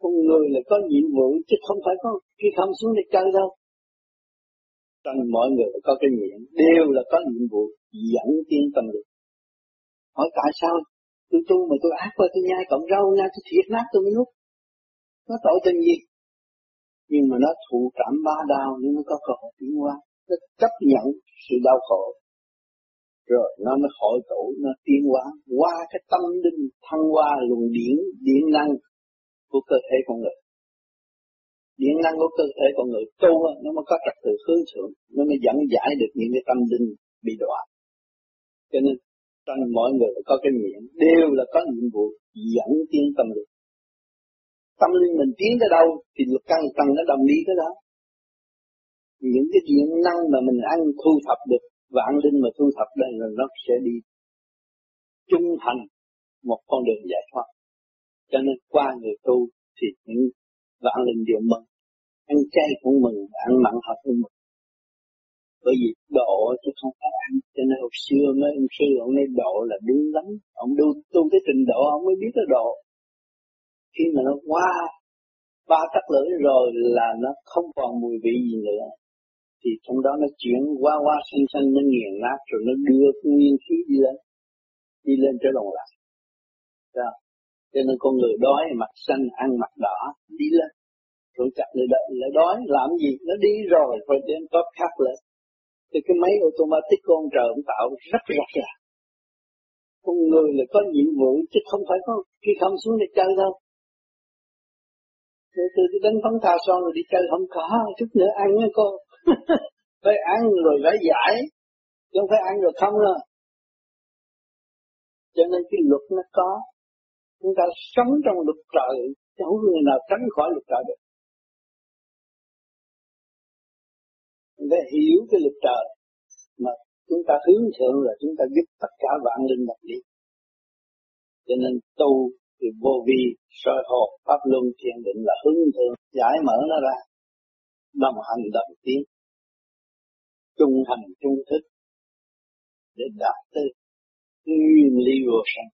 Con người là có nhiệm vụ chứ không phải có khi không xuống để chơi đâu. Trong mọi người có cái nguyện đều là có nhiệm vụ dẫn tiến tâm linh. Hỏi tại sao tôi tu mà tôi ác quá, tôi nhai cọng rau nha, tôi thiệt nát tôi mới nuốt. Nó tội tình gì? Nhưng mà nó thụ cảm ba đau nhưng nó có cơ hội tiến hóa. Nó chấp nhận sự đau khổ. Rồi nó mới hội tụ, nó tiến hóa qua cái tâm linh thăng hoa luồng điện năng của cơ thể con người. Điện năng của cơ thể con người tu nó mới có trật tự hướng thượng, nó mới dẫn giải được những cái tâm linh bị đọa. Cho nên trong mọi người có cái nguyện đều là có nhiệm vụ dẫn tiến tâm linh. Tâm linh mình tiến tới đâu thì lực căn tầng nó đồng đi tới đó. Những cái điện năng mà mình ăn thu thập được, vạn linh mà thu thập đây rồi nó sẽ đi trung thành một con đường giải thoát. Cho nên qua người tu thì những vạn linh đều mừng, ăn chay cũng mừng, ăn mặn hợp cũng mừng. Bởi vì độ chứ không phải ăn. Cho nên hồi xưa mấy ông sư ông ấy độ là đúng lắm. Ông tu cái trình độ ông mới biết cái độ. Khi mà nó qua ba tắc lưỡi rồi là nó không còn mùi vị gì nữa. Thì trong đó nó chuyển qua xanh nó nghiền nát rồi nó đưa cái nguyên khí đi lên trở lòng lại. Đó. Cho nên con người đói mặt xanh ăn mặt đỏ đi lên. Rồi chặt lại đói làm gì? Nó đi rồi phải đến top khác lên. Thì cái máy automatic của ông trời ông tạo rất là. Con người là có nhiệm vụ chứ không phải có khi không xuống để chơi đâu. Từ đánh phấn tha son rồi đi chơi không có, chút nữa ăn á cô. Phải ăn rồi phải giải, chứ không phải ăn rồi không đâu. Cho nên cái luật nó có, chúng ta sống trong luật trời, chứ không có người nào tránh khỏi luật trời được. Chúng ta hiểu cái luật trời, mà chúng ta hướng thượng là chúng ta giúp tất cả vạn linh đồng đi. Cho nên tu thì vô vi, soi hồn, pháp luân, thiền định là hướng thượng, giải mở nó ra, đồng hành đồng tiến, trung hành trung thức để đạt tới nguyên lý vô sanh.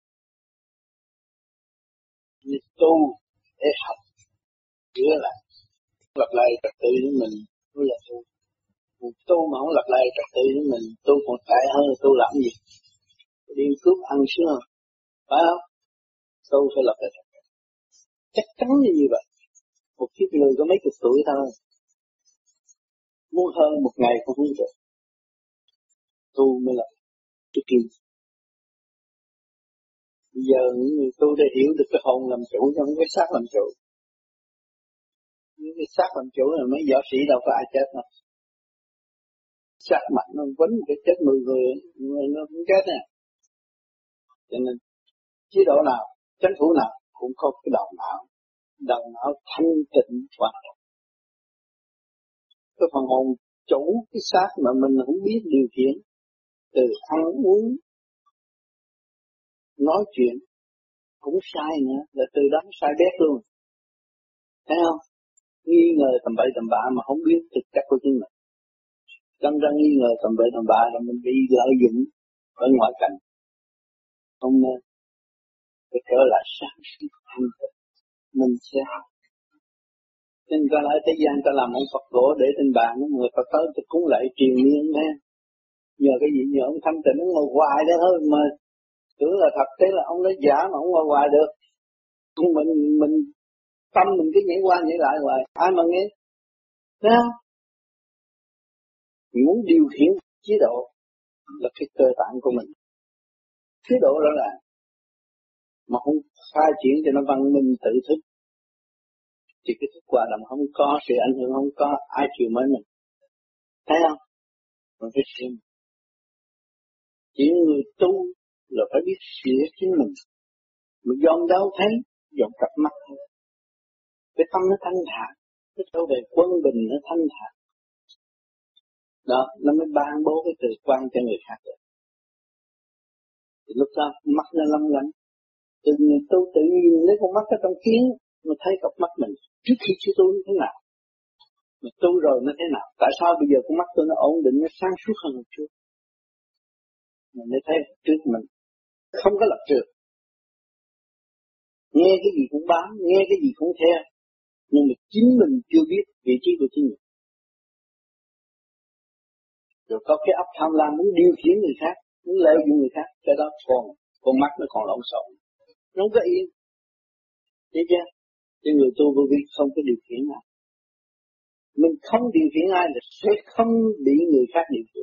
Như tu để học, chữa lại, lập lại trật tự với mình mới là tu. Tu mà không lập lại trật tự với mình, tu còn tệ hơn là tu làm gì? Đi cướp ăn sướng không? Phải không? Tu phải lập lại trật tự. Chắc chắn như vậy. Một kiếp người có mấy chục tuổi thôi. Muốn hơn một ngày cũng không được. Tu mới là cái kỳ. Bây giờ những người tu đã hiểu được cái hồn làm chủ trong cái xác làm chủ. Những cái xác làm chủ là mấy võ sĩ đâu có ai chết đâu. Xác mạnh nó quấn cái chết 10 người nó cũng chết nè. Cho nên chế độ nào, chính phủ nào cũng có cái đầu não thanh tịnh hoàn toàn. Cái phần hồn chủ cái xác mà mình không biết điều khiển, từ ăn uống, nói chuyện cũng sai nữa, là từ đó sai bét luôn. Thấy không? Nghi ngờ tầm bậy tầm bạ mà không biết thực chất của chính mình. Đâm ra nghi ngờ tầm bậy tầm bạ là mình bị lợi dụng ở ngoại cảnh. Không nên. Phải trở lại sáng suốt thanh tịnh. Mình sẽ học. Nên ta lại thế gian ta làm ông Phật gỗ để trên bàn, người Phật tới thì cúng lạy triền miên thế. Nhờ cái gì nhờ ông thanh tịnh ông ngồi hoài đó thôi mà. Tưởng là thật thế là ông nói giả mà ông ngồi hoài được. Mình tâm mình cứ nhảy qua nhảy lại hoài, ai mà nghe. Thấy không? Muốn điều khiển chế độ là cái cơ tạng của mình. Chế độ đó là mà không khai triển cho nó văn minh tự thức thì cái thức hoạt động không có, sự ảnh hưởng không có, ai chịu mới mình. Thấy không? Mình phải xem. Chỉ người tu là phải biết sửa chính mình. Mà dòm đâu thấy, dòm cặp mắt thôi. Cái tâm nó thanh thản, cái trở về quân bình nó thanh thản. Đó, nó mới ban bố cái từ quan cho người khác được. Thì lúc đó mắt nó lăm lắm. Từ người tu tự nhiên lấy con mắt ở trong kiến, nó thấy cặp mắt mình trước khi chưa tu như thế nào. Mà tu rồi nó thế nào? Tại sao bây giờ con mắt tôi nó ổn định, nó sáng suốt hơn một chút? Mình mới thấy trước mình không có lập trường. Nghe cái gì cũng bám, nghe cái gì cũng theo. Nhưng mà chính mình chưa biết vị trí của chính mình. Rồi có cái óc tham lam muốn điều khiển người khác, muốn lợi dụng người khác, cái đó con mắt nó còn lộn xộn, nó không có yên. Thấy chưa? Chứ người tu vô vi không có điều khiển ai. Mình không điều khiển ai là sẽ không bị người khác điều khiển.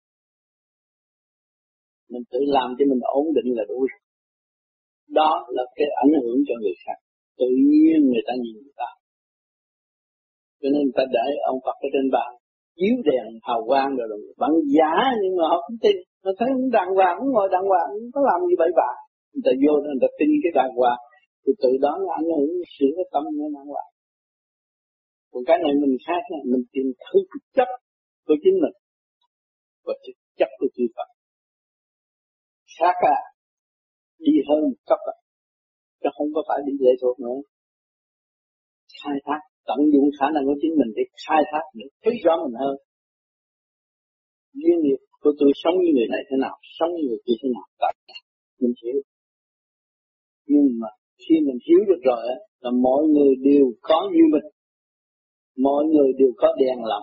Mình tự làm cho mình ổn định là đủ. Đó là cái ảnh hưởng cho người khác. Tự nhiên người ta nhìn người ta. Cho nên người ta để ông Phật ở trên bàn chiếu đèn hào quang rồi bằng giả, nhưng mà họ không tin. Họ thấy cũng đàng hoàng, cũng ngồi đàng hoàng, không có làm gì bậy bạ. Người ta vô người ta tin cái đàng hoàng, thì từ đó nó ảnh hưởng sửa cái tâm nó đàng hoàng. Còn cái này mình khác, mình tìm thực chất của chính mình và thực chất của chư Phật. Khác đi hơn một cấp chứ không có phải đi lệ thuộc nữa. Khai thác, tận dụng khả năng của chính mình để khai thác, để thấy rõ mình hơn. Duyên nghiệp của tôi sống như người này thế nào, sống như người kia thế nào, tại mình hiểu. Nhưng mà khi mình hiểu được rồi là mọi người đều có như mình, mọi người đều có đèn lòng.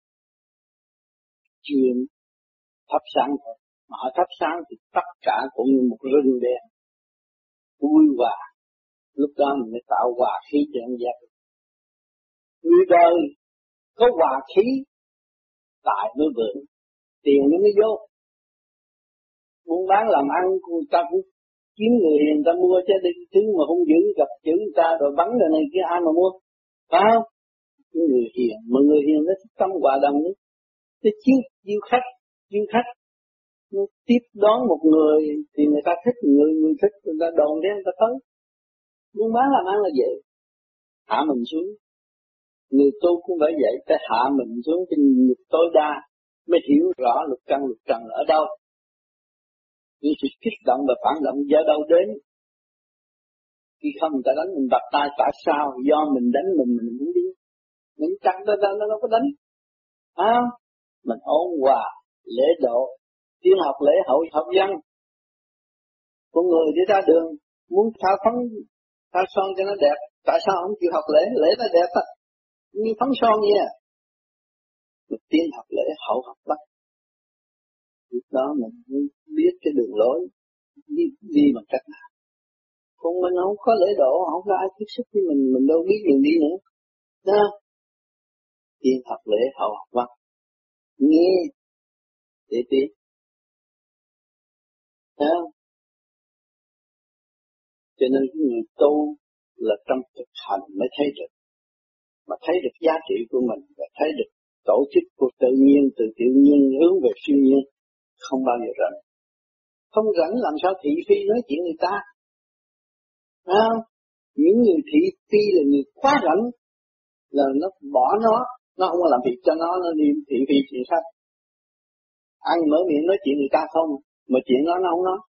Chuyện thắp sáng thôi, mà họ thắp sáng thì tất cả cũng như một rừng đèn vui hòa. Lúc đó mình mới tạo hòa khí cho anh giác. Người đời có hòa khí, tài mới vượng, tiền nó mới vô. Buôn bán làm ăn, người ta cũng kiếm người hiền, người ta mua chứ đi thứ mà hung dữ gặp chữ người ta rồi bắn rồi này kia ai mà mua, phải không? Cái người hiền, mà người hiền nó thích tâm hòa đồng nhất, nó chiêu khách, nó tiếp đón một người thì người ta thích, người thích, người ta đồn đến người ta tới. Buôn bán làm ăn là vậy, hạ mình xuống. Người tu cũng phải vậy, phải hạ mình xuống cho nghiệp tối đa, mới hiểu rõ lục trần ở đâu. Những sự kích động và phản động do đâu đến. Khi không người ta đánh mình bật tay, tại sao? Do mình đánh mình muốn đi. Mình chặt ra nó đâu có đánh. Mình ôn hòa, lễ độ, tiên học lễ hội học văn. Con người đi ra đường, muốn tha son cho nó đẹp, tại sao không chịu học lễ? Lễ nó đẹp như phấn son vậy à. Mình tiên học lễ, hậu học văn. Lúc đó mình mới biết cái đường lối, đi bằng cách nào. Còn mình không có lễ độ, không có ai tiếp xúc với mình đâu biết đường đi nữa. Đó. Tiên học lễ, hậu học văn. Nghe, để biết. Thấy không? Cho nên người tu là trong thực hành mới thấy được. Mà thấy được giá trị của mình, và thấy được tổ chức của tự nhiên, từ tự nhiên hướng về siêu nhiên, không bao giờ rảnh. Không rảnh làm sao thị phi nói chuyện người ta. Những người thị phi là người quá rảnh, là nó bỏ nó không có làm việc cho nó đi thị phi chuyện khác. Ăn mở miệng nói chuyện người ta không, mà chuyện nó không nói.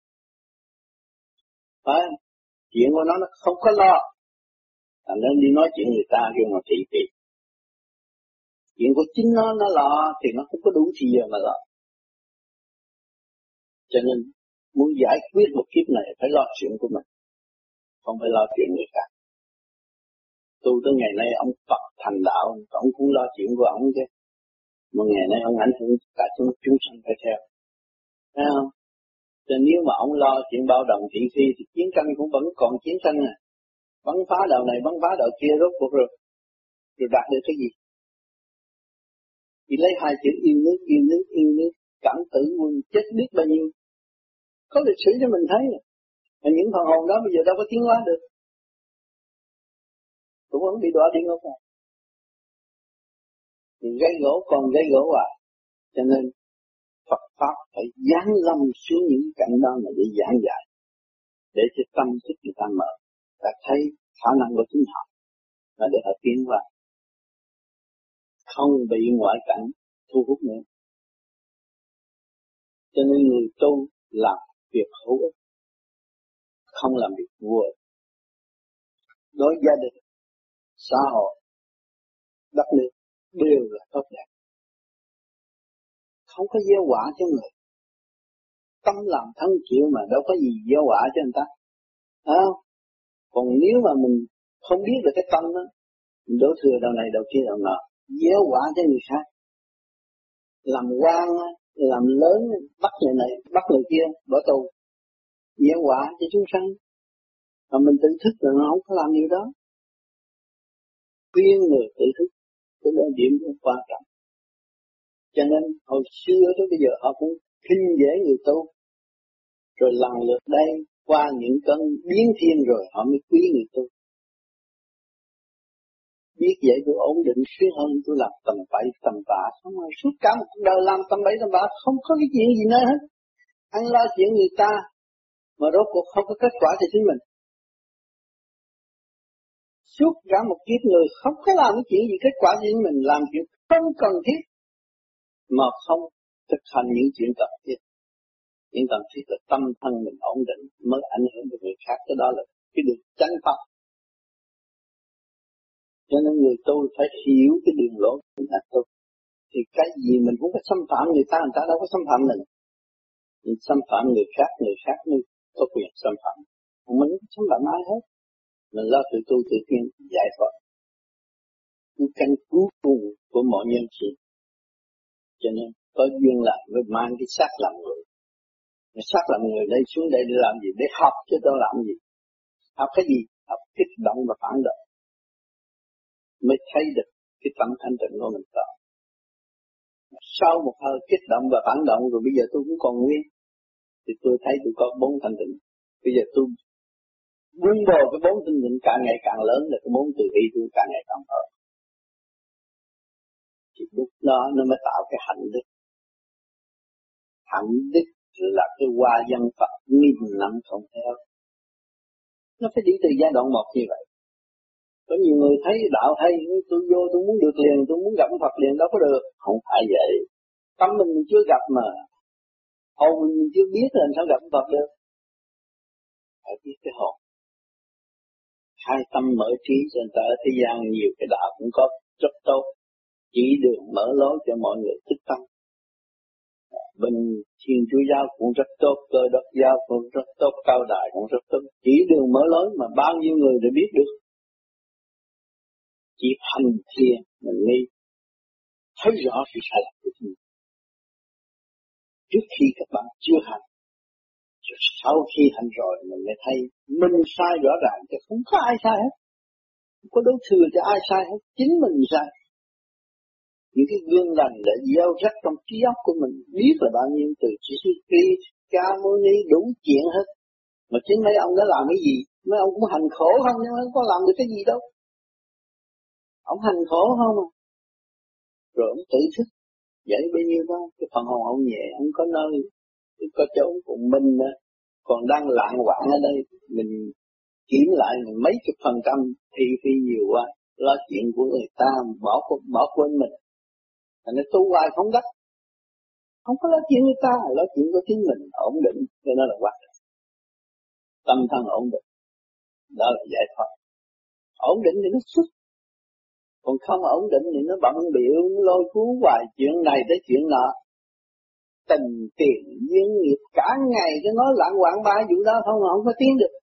Phải, chuyện của nó không có lo, nên đi nói chuyện người ta kêu mà thị phi. Chuyện của chính nó lo thì nó không có đủ thì giờ mà lo. Cho nên muốn giải quyết một kiếp này phải lo chuyện của mình, không phải lo chuyện người khác. Tu tới ngày nay ông Phật thành đạo, ông cũng lo chuyện của ông chứ. Mà ngày nay ông ảnh hưởng cả chúng sanh phải theo. Thấy không? Cho nếu mà ông lo chuyện bao đồng thị phi thì chiến tranh cũng vẫn còn chiến tranh à. Bắn phá đạo này, bắn phá đạo kia rốt cuộc rồi đạt được cái gì? Chỉ lấy hai chữ yêu nước, cảm tử quân chết biết bao nhiêu. Có lịch sử cho mình thấy. Mà những phần hồn đó bây giờ đâu có tiến hóa được. Cũng vẫn bị đọa địa ngục à. Thì gây gỗ còn gây gỗ à. Cho nên Phật Pháp phải giáng lâm xuống những cảnh đó là để giảng dạy. Để cho tâm thức người ta mở. Ta thấy khả năng của chính họ. Và để họ tiến hóa. Không bị ngoại cảnh thu hút nữa. Cho nên người tu làm việc hữu ích, không làm việc vô ích. Đối gia đình, xã hội, đất nước đều là tốt đẹp. Không có gieo quả cho người. Tâm làm thân chịu mà đâu có gì gieo quả cho người ta. Còn nếu mà mình không biết được cái tâm đó, đổ thừa đầu này đầu kia đầu nọ, gieo quả cho người khác, làm quan, làm lớn, bắt người này, bắt người kia, bỏ tù, gieo quả cho chúng sanh. Mà mình tự thức rồi nó không có làm điều đó. Khuyên người tự thức, cái đó điểm cũng quan trọng. Cho nên hồi xưa tới bây giờ họ cũng khinh dễ người tu, rồi lần lượt đây qua những cơn biến thiên rồi họ mới quý người tu. Biết vậy tôi ổn định sướng hơn tôi làm tầm bậy tầm bạ, không mà suốt cả một đời làm tầm bậy tầm bạ không có cái chuyện gì nữa hết. Ăn lo chuyện người ta mà rốt cuộc không có kết quả cho chính mình. Suốt cả một kiếp người không có làm cái chuyện gì kết quả cho chính mình, làm chuyện không cần thiết mà không thực hành những chuyện cần thiết. Những cần thiết là tâm thân mình ổn định mới ảnh hưởng được người khác, cái đó là cái đường chánh pháp. Cho nên người tu phải hiểu cái đường lối của người ta tu. Thì cái gì mình cũng có xâm phạm người ta đâu có xâm phạm mình. Mình xâm phạm người khác mới có quyền xâm phạm. Mình không xâm phạm ai hết. Mình lo tự tu tự tiên giải thoát. Cái căn cuối cùng của mọi nhân sinh. Cho nên có duyên lại mới mang cái xác làm người. Cái xác làm người đây xuống đây để làm gì? Để học chứ tôi làm gì? Học cái gì? Học kích động và phản động. Mới thấy được cái tâm thanh tịnh của mình tạo. Sau một hơi kích động và phản động rồi bây giờ tôi cũng còn nguyên. Thì tôi thấy tôi có 4 thanh tịnh. Bây giờ tôi buông bồ cái 4 thanh tịnh càng ngày càng lớn, là cái 4 từ bi tôi càng ngày càng lớn. Thì lúc đó nó mới tạo cái hạnh đức. Hạnh đức là cái hoa dân Phật nghìn năm không theo. Nó phải đi từ giai đoạn 1 như vậy. Có nhiều người thấy đạo hay, tôi vô tôi muốn được liền, tôi muốn gặp Phật liền, đâu có được. Không phải vậy. Tâm mình chưa gặp mà. Hồn mình chưa biết là sao gặp Phật được. Phải biết cái hồn. Hai tâm mở trí cho người ta ở thế gian nhiều cái đạo cũng có rất tốt. Chỉ đường mở lối cho mọi người thức tâm. Bên Thiên Chúa giáo cũng rất tốt, Cơ Đốc giáo cũng rất tốt, Cao Đại cũng rất tốt. Chỉ đường mở lối mà bao nhiêu người đã biết được. Chỉ hành thiền mình mới thấy rõ sự sai lầm của mình. Trước khi các bạn chưa hành, rồi sau khi hành rồi mình mới thấy mình sai rõ ràng, chứ không có ai sai hết. Không có đối thừa cho ai sai hết, chính mình sai. Những cái gương lành đã gieo rắc trong trí óc của mình, biết là bao nhiêu từ Sư Tri, Ca Mâu Ni đủ chuyện hết. Mà chính mấy ông đã làm cái gì? Mấy ông cũng hành khổ không, nhưng mà không có làm được cái gì đâu. Ông hành khổ không à. Rồi ông tự thức, vậy bao nhiêu đó, cái phần hồn ông nhẹ, ông có nơi, có chỗ của mình còn đang lạng quạng ở đây, mình kiểm lại mấy chục % thì phi nhiều quá, lo chuyện của người ta, bỏ quên mình. Thành nên tu hoài không đắc. Không có lo chuyện người ta, lo chuyện của chính mình, ổn định, cho nên là quan trọng. Tâm thân ổn định, đó là giải thoát. Ổn định thì nó xuất. Còn không ổn định thì nó bận biểu, nó lôi cuốn hoài chuyện này tới chuyện nọ. Tình tiền, duyên nghiệp cả ngày cho nó lạng quạng ba vụ đó không mà không có tiến được.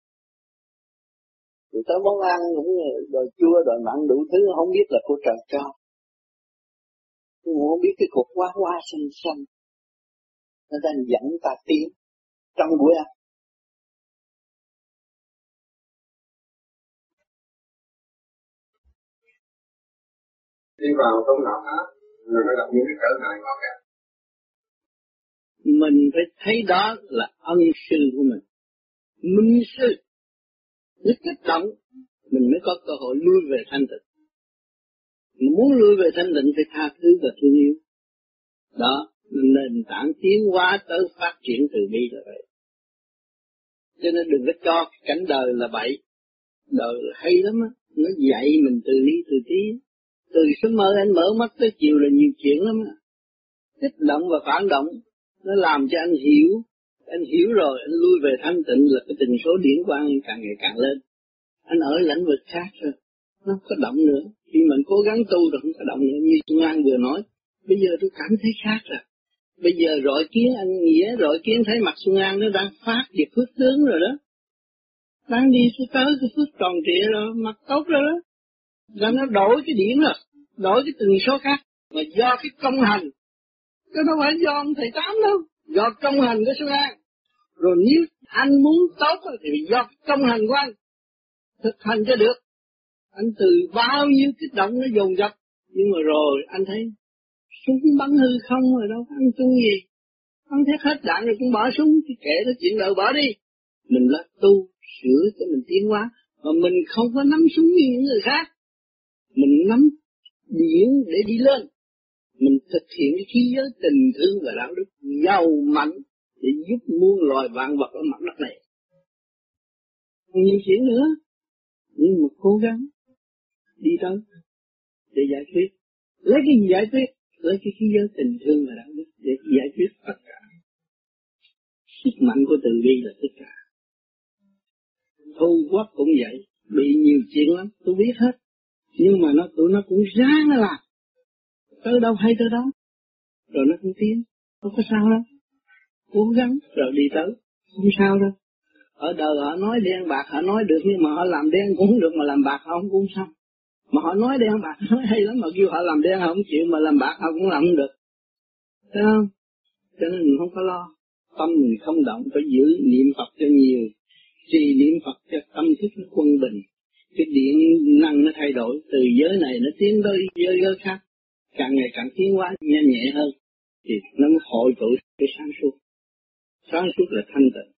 Rồi tới món ăn cũng đồ chua, đồ mặn đủ thứ không biết là của trời cho. Không biết cái cục hoa xanh xanh. Nó đang dẫn ta tiến trong buổi ăn. Đi vào trong đạo Pháp, rồi nó gặp những cái trở ngại khó khăn. Mình phải thấy đó là ân sư của mình. Minh sư. Nó kích động, mình mới có cơ hội lui về thanh tịnh. Mình muốn lui về thanh tịnh phải tha thứ và thương yêu. Đó, nền tảng tiến hóa tới phát triển từ bi là vậy. Cho nên đừng có cho cảnh đời là bậy. Đời hay lắm á, nó dạy mình từ ly từ tí. Từ sớm mơ anh mở mắt tới chiều là nhiều chuyện lắm á. Kích động và phản động, nó làm cho anh hiểu rồi, anh lui về thanh tịnh là cái tình số điển quang càng ngày càng lên. Anh ở lãnh vực khác rồi, nó không có động nữa. Khi mình cố gắng tu rồi không có động nữa, như Xuân An vừa nói, bây giờ tôi cảm thấy khác rồi. Bây giờ rọi kiến anh Nghĩa, rọi kiến thấy mặt Xuân An nó đang phát về phước tướng rồi đó. Đang đi tới cái phước tròn trịa rồi, mặt tốt rồi đó. Là nó đổi cái điểm rồi, đổi cái tần số khác, mà do cái công hành, chứ đâu phải do ông thầy Tám đâu, do công hành của số A. Rồi nếu anh muốn tốt thì do cái công hành của anh, thực hành cho được. Anh từ bao nhiêu kích động nó dồn dập, nhưng mà rồi anh thấy súng bắn hư không rồi đâu ăn chung gì. Bắn thét hết đạn rồi cũng bỏ súng, thì kệ nó chuyện đời bỏ đi. Mình là tu, sửa cho mình tiến hóa, mà mình không có nắm súng như những người khác. Mình nắm điển để đi lên. Mình thực hiện cái khí giới tình thương và đạo đức giàu mạnh để giúp muôn loài vạn vật ở mặt đất này. Không nhiều chuyện nữa, nhưng mà cố gắng đi tới để giải quyết. Lấy cái gì giải quyết? Lấy cái khí giới tình thương và đạo đức để giải quyết tất cả. Sức mạnh của từ bi là tất cả. Thu quốc cũng vậy, bị nhiều chuyện lắm, tôi biết hết. Nhưng mà tụi nó cũng ráng làm. Tới đâu hay tới đó. Rồi nó cũng tiến, không có sao đâu. Cố gắng rồi đi tới, không sao đâu. Ở đời họ nói đen bạc họ nói được, nhưng mà họ làm đen cũng không được, mà làm bạc họ cũng không xong. Mà họ nói đen bạc nói hay lắm, mà kêu họ làm đen họ không chịu, mà làm bạc họ cũng làm không được. Thấy không? Cho nên mình không có lo. Tâm mình không động, phải giữ niệm Phật cho nhiều. Trì niệm Phật cho tâm thức nó quân bình. Cái điện năng nó thay đổi, từ giới này nó tiến tới giới khác. Càng ngày càng tiến hóa nhanh nhẹ hơn, thì nó mới hội tụ cái sáng suốt. Sáng suốt là thanh tịnh.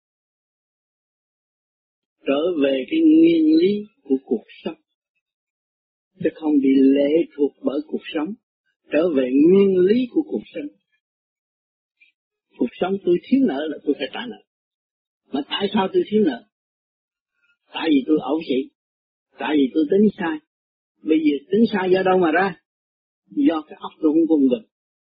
Trở về cái nguyên lý của cuộc sống, chứ không bị lệ thuộc bởi cuộc sống. Trở về nguyên lý của cuộc sống. Cuộc sống tôi thiếu nợ là tôi phải trả nợ. Mà tại sao tôi thiếu nợ? Tại vì tôi ẩu xị. Tại vì tôi tính sai. Bây giờ tính sai do đâu mà ra? Do cái óc tôi không quân bình.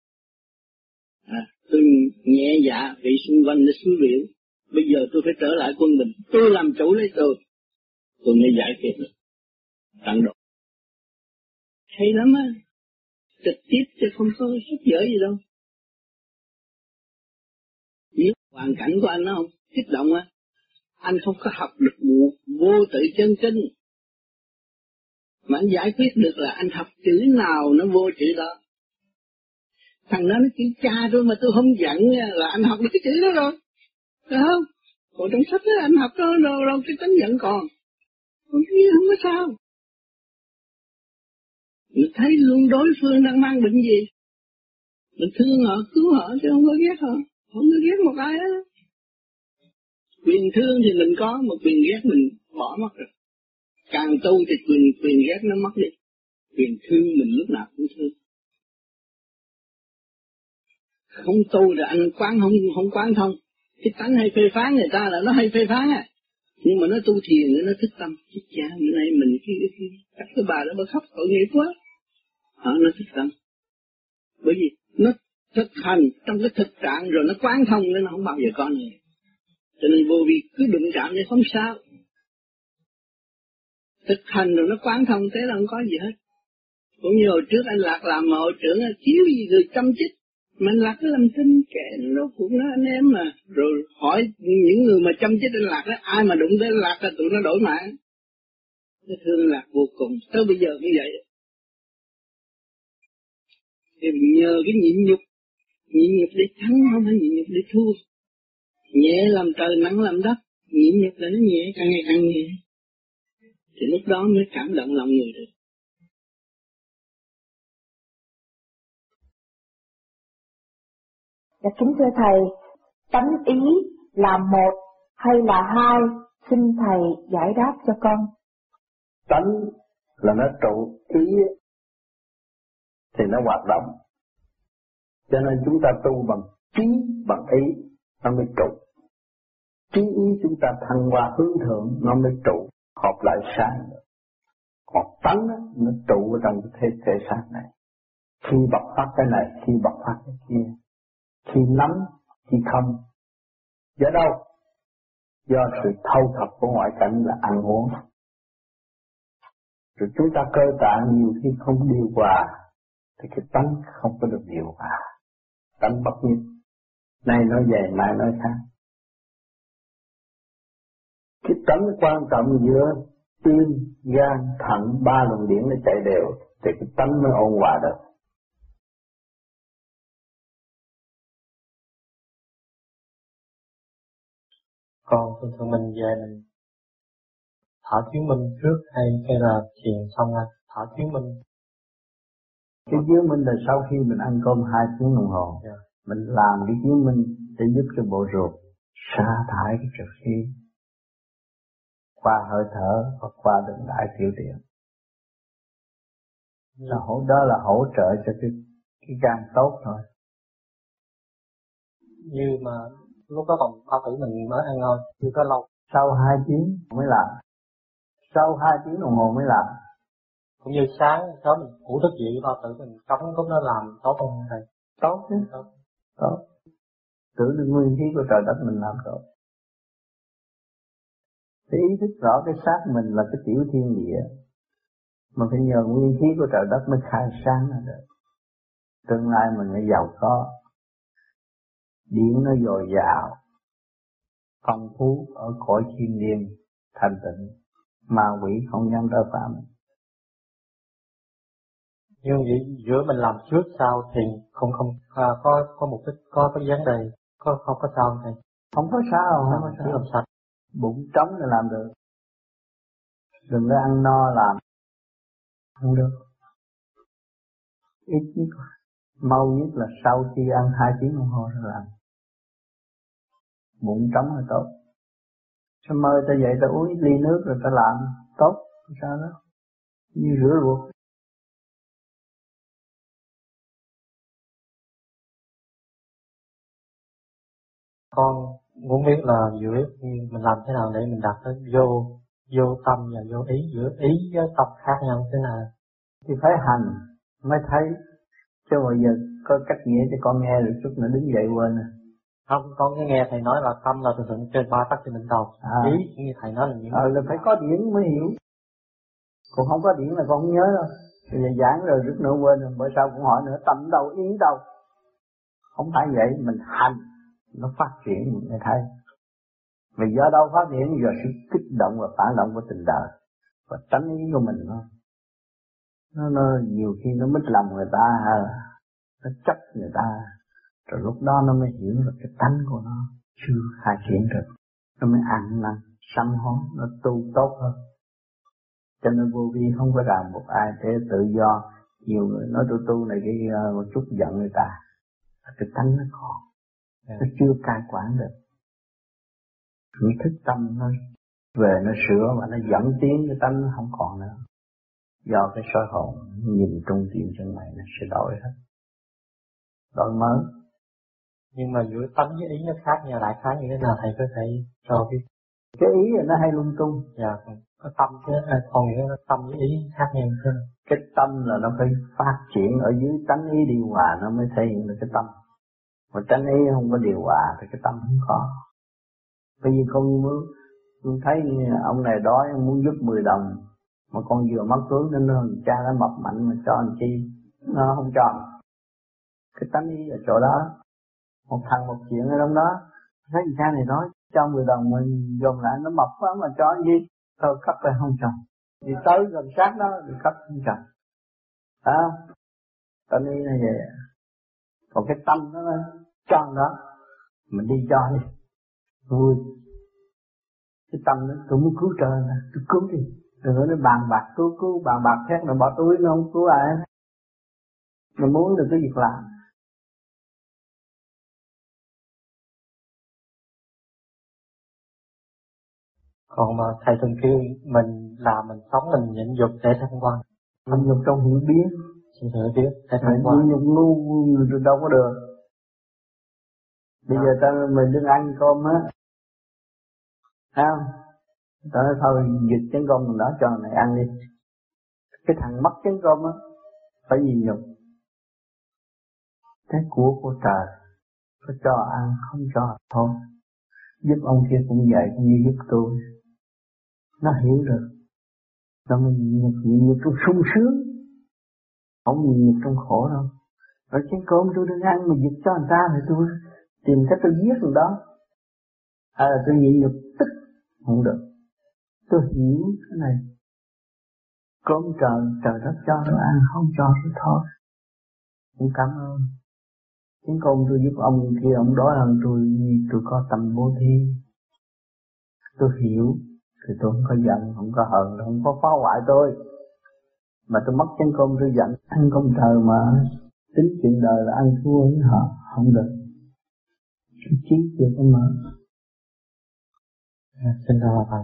Tôi nhẹ dạ vị xung quanh nó xúi biểu. Bây giờ tôi phải trở lại quân bình. Tôi làm chủ lấy tôi mới giải quyết được. Tận độ. Hay lắm á. Trực tiếp chứ không có sức dở gì đâu. Nếu hoàn cảnh của anh nó không kích động á, anh không có học được vô tự chân kinh. Mà anh giải quyết được là anh học chữ nào nó vô chữ đó. Thằng đó nó chỉ cha thôi mà tôi không giận là anh học được cái chữ đó rồi. Phải không? Còn trong sách đó anh học đó đâu cái tính giận còn. Không có sao. Mình thấy luôn đối phương đang mang bệnh gì. Mình thương họ, cứu họ chứ không có ghét họ. Không có ghét một ai á. Quyền thương thì mình có, mà quyền ghét mình bỏ mất rồi. Càng tu thì quyền ghét nó mất đi. Quyền thương mình lúc nào cũng thương. Không tu rồi anh không quán thông. Cái tánh hay phê phán người ta là nó hay phê phán à. Nhưng mà nó tu thiền nó thức tâm. Chứ cha bữa nay mình cái bà đó bà khóc tội nghiệp quá. Nó thức tâm. Bởi vì nó thực hành trong cái thực trạng rồi nó quán thông nên nó không bao giờ có nữa. Cho nên vô vi cứ đụng chạm thì không sao. Thực hành rồi nó quán thông thế là không có gì hết. Cũng như hồi trước anh Lạc làm hội trưởng chiếu gì rồi chăm chích. Mình Lạc cứ làm tin kệ nó cũng nó anh em mà. Rồi hỏi những người mà chăm chích anh Lạc đó, ai mà đụng tới anh Lạc là tụi nó đổi mạng. Tôi thương anh Lạc vô cùng, tới bây giờ cũng vậy. Thì nhờ cái nhịn nhục để thắng không phải nhịn nhục để thua. Nhẹ làm trời nặng làm đất, nhịn nhục là nó nhẹ càng ngày càng nhẹ. Thì lúc đó mới cảm động lòng người được. Dạ kính thưa Thầy, tánh ý là một hay là hai? Xin Thầy giải đáp cho con. Tánh là nó trụ, ý thì nó hoạt động. Cho nên chúng ta tu bằng trí, bằng ý, nó mới trụ. Trí ý chúng ta thăng qua hướng thượng, nó mới trụ, hợp lại sáng. Còn tánh nó trụ ở trong cái thể xác này. Khi bộc phát cái này, khi bộc phát cái kia. Khi nắm, khi không. Do đâu? Do sự thâu thập của ngoại cảnh là ăn uống. Rồi chúng ta cơ tạng nhiều khi không điều hòa, thì cái tánh không có được điều hòa. Tánh bất nhất. Nay nói về, mai nói khác. Cái tánh quan trọng giữa tim, gan, thận, 3 luồng điển nó chạy đều thì cái tánh mới ôn hòa được. Còn thường thường mình về mình thở chiếu minh trước hay là thiền xong rồi thở chiếu minh? Cái chiếu minh là sau khi mình ăn cơm 2 tiếng đồng hồ. Yeah. Mình làm cái chiếu minh để giúp cho bộ ruột sa thải cái trượt khí qua hơi thở hoặc qua đường đại tiểu tiện. Đó là hỗ trợ cho cái gan tốt thôi. Như mà lúc đó còn bao tử mình mới ăn thôi, chưa có lâu. Sau 2 tiếng mới làm. Sau 2 tiếng đồng hồ mới làm. Cũng như sáng sớm mình ngủ thức dậy bao tử mình cống lúc nó làm tốt không thầy? Tốt chứ. Tốt. Tự được nguyên khí của trời đất mình làm tốt. Cái ý thức rõ cái xác mình là cái tiểu thiên địa, mà phải nhờ nguyên khí của trời đất mới khai sáng ra được. Tương lai mình mới giàu có, điện nó dồi dào, phong phú ở cõi thiên liêng thanh tịnh, ma quỷ không dám đỡ phạm. Nhưng vậy giữa mình làm trước sau thì không có mục đích, có vấn đề, không có sao thầy? Không có sao, không có sao. Làm sạch. Bụng trống là làm được. Đừng có ăn no làm không được. Ít nhất mau nhất là sau khi ăn 2 tiếng đồng hồ rồi làm. Bụng trống là tốt. Sao mơ ta dậy ta uống ít ly nước rồi ta làm tốt, sao đó? Như rửa ruột. Con muốn biết là giữa mình làm thế nào để mình đạt tới vô tâm và vô ý, giữa ý với tâm khác nhau thế nào? Thì phải hành mới thấy, chứ bây giờ có cách nghĩa cho con nghe rồi chút nữa đứng dậy quên à. Không, con cứ nghe thầy nói là tâm là thường thường trên 3 tấc trên đỉnh đầu. Ý như thầy nói là những là phải có điển mới hiểu. Còn không có điển là con không nhớ đâu. Bây giờ giảng rồi rất nữa quên rồi, bởi sao cũng hỏi nữa, tâm đâu, ý đâu. Không phải vậy, mình hành nó phát triển mình mới thấy. Mà do đâu phát triển? Do sự kích động và phản động của tình đời và tánh ý của mình thôi. Nó nhiều khi nó mít lòng người ta, nó chấp người ta, rồi lúc đó nó mới hiểu được cái tánh của nó chưa khai triển được, nó mới ăn năn sám hối, nó tu tốt hơn. Cho nên vô vi không có ràng buộc ai, để tự do. Nhiều người nói tôi tu này cái một chút giận người ta, cái tánh nó còn, nó chưa cai quản được. Chỉ thức tâm nó về nó sửa và nó dẫn tiến cái tánh nó không còn nữa. Do cái soi hồn nhìn trung tim chân mày nó sẽ đổi hết, đổi mới. Nhưng mà giữa tánh với ý nó khác nhau, đại khái như thế nào thầy có thể cho biết? Cái ý là nó hay lung tung. Dạ, có tâm chứ, còn nghĩa là tâm với ý khác nhau chứ. Cái tâm là nó phải phát triển ở dưới tánh ý điều hòa nó mới thể hiện được cái tâm. Mà tánh ý không có điều hòa thì cái tâm không có. Bởi vì con thấy ông này đói muốn giúp 10 đồng, mà con vừa mất tướng nên cha nó mập mạnh mà cho anh chi, nó không cho. Cái tánh ý ở chỗ đó. Một thằng một chuyện ở trong đó, thấy cha này nói cho 10 đồng mình dồn lại nó mập quá mà cho anh gì, thôi cấp lại không cho. Thì tới gần sát đó thì cấp không cho. Tánh ý là vậy. Còn cái tâm nó cho đó, mình đi cho đi, vui. Cái tâm nó tôi muốn cứu trời nè, tôi cứu đi. Rồi nó bàn bạc cứu, bàn bạc khác nó bỏ túi nó không cứu ai. Nó muốn được cái việc làm. Còn mà thầy thường kêu mình làm mình sống mình nhịn dục để thăng quan. Thăng dục trong hiểu biết. Xin thử biết để thăng quan. Nhịn dục ngu rồi đâu có được. Bây giờ mình đừng ăn cơm á. Ta nói thôi giật chén cơm mình đó cho này ăn đi. Cái thằng mất chén cơm á, phải nhịn nhục. Cái của trời, có cho ăn không cho thôi. Giúp ông kia cũng vậy, cũng như giúp tôi. Nó hiểu được. Rồi mình nhịn nhục trong sung sướng, không nhịn nhục trong khổ đâu. Rồi chén cơm tôi đừng ăn mà giật cho người ta thì tôi tìm cách tôi giết người đó. Hay là tôi nhịn nhục tức, không được. Tôi hiểu cái này, Cơm trời đất cho nó ăn, không cho thì thôi. Cũng cảm ơn. Chính công tôi giúp ông kia, ông đói hơn tôi có tâm bố thí. Tôi hiểu, thì tôi không có giận, không có hờn, không có phá hoại tôi. Mà tôi mất chén cơm tôi giận, ăn cơm trời mà tính chuyện đời là ăn thua với họ, không được. Cái trí chưa có mở. Xin chào thầy.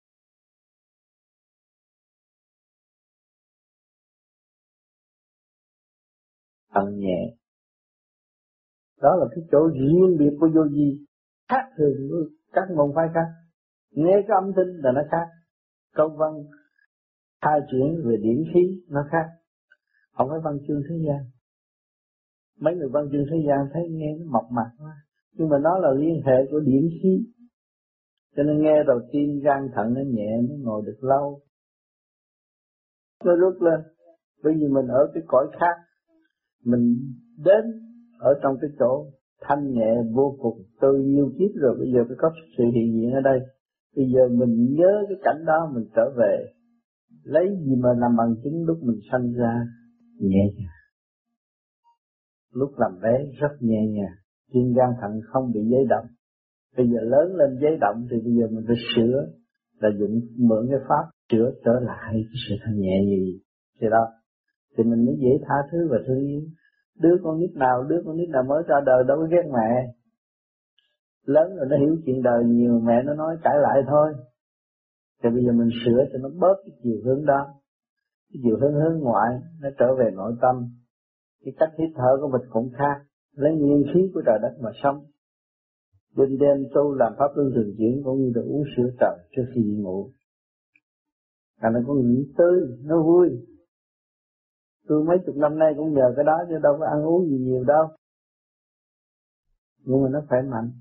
Thân nhẹ. Đó là cái chỗ riêng biệt của vô vi, khác thường với các môn phái khác. Nghe cái âm thanh là nó khác, câu văn khai triển về điển khí nó khác, không phải văn chương thế gian. Mấy người văn chương thế gian thấy nghe nó mộc mạc quá, nhưng mà nó là liên hệ của điển khí, cho nên nghe đầu tiên gan thận nó nhẹ, nó ngồi được lâu, nó rút lên. Bởi vì mình ở cái cõi khác, mình đến ở trong cái chỗ thanh nhẹ vô cùng, tôi yêu kiếp rồi, bây giờ phải có sự hiện diện ở đây. Bây giờ mình nhớ cái cảnh đó, mình trở về, lấy gì mà làm bằng chứng lúc mình sanh ra, nhẹ nhàng. Lúc làm bé rất nhẹ nhàng, tim gan thận không bị giấy động. Bây giờ lớn lên giấy động thì bây giờ mình phải sửa, là dụng mượn cái pháp sửa trở lại cái sự thanh nhẹ gì. Thì đó, thì mình mới dễ tha thứ và thương yêu. Đứa con nít nào mới ra đời đâu có ghét mẹ. Lớn rồi nó hiểu chuyện đời nhiều, mẹ nó nói cãi lại thôi. Thì bây giờ mình sửa cho nó bớt cái chiều hướng đó. Cái chiều hướng ngoại, nó trở về nội tâm. Cái cách hít thở của mình cũng khác, lấy nguyên khí của trời đất mà sống. Đêm tu làm pháp luân thường chuyển cũng như là uống sữa trời trước khi đi ngủ. Nó có nghĩ tươi, nó vui. Tôi mấy chục năm nay cũng nhờ cái đó chứ đâu có ăn uống gì nhiều đâu. Nhưng mà nó khỏe mạnh.